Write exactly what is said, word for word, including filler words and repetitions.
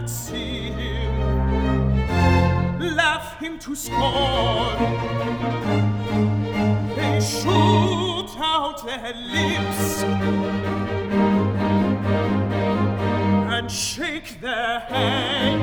that see him, laugh him to scorn. They shoot out their lips and shake their heads